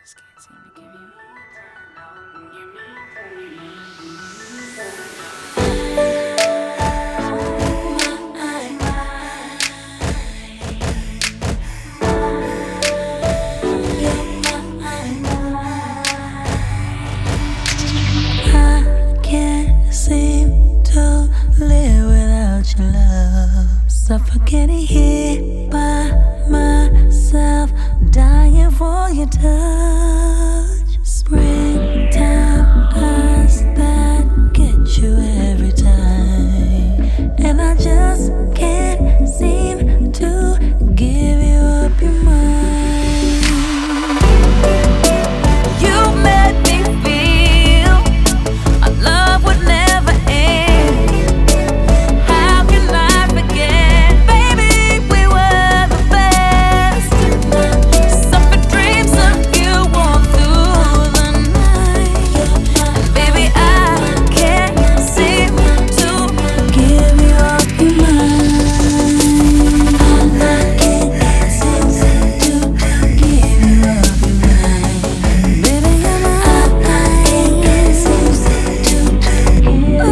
just can't seem to give you your I can't seem to live without your love. Suffocating here by myself, dying for your touch. Springtime eyes that get you every time, and I just can't seem to give you up your mind. You made me feel our love would never end. How can I forget, baby, we were the best. Suffer dreams of you all through the night, and baby, I can't seem to give you up your mind. I can't seem to give you up your mind. Baby, I can't seem to.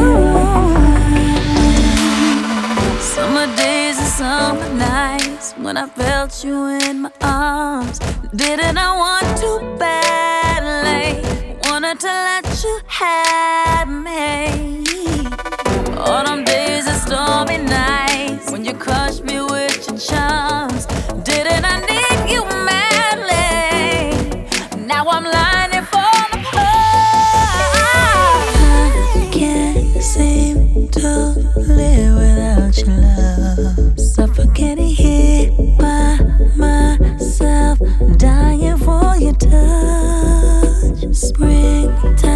Summer days and summer nights when I felt you in my arms, didn't I want to badly? Wanted to let you have me. Autumn days and stormy nights when you crushed me with your charms, didn't I need you madly? Now I'm lining for the heart. I can't seem to live without your love. Suffocating here by myself, dying for your touch. Springtime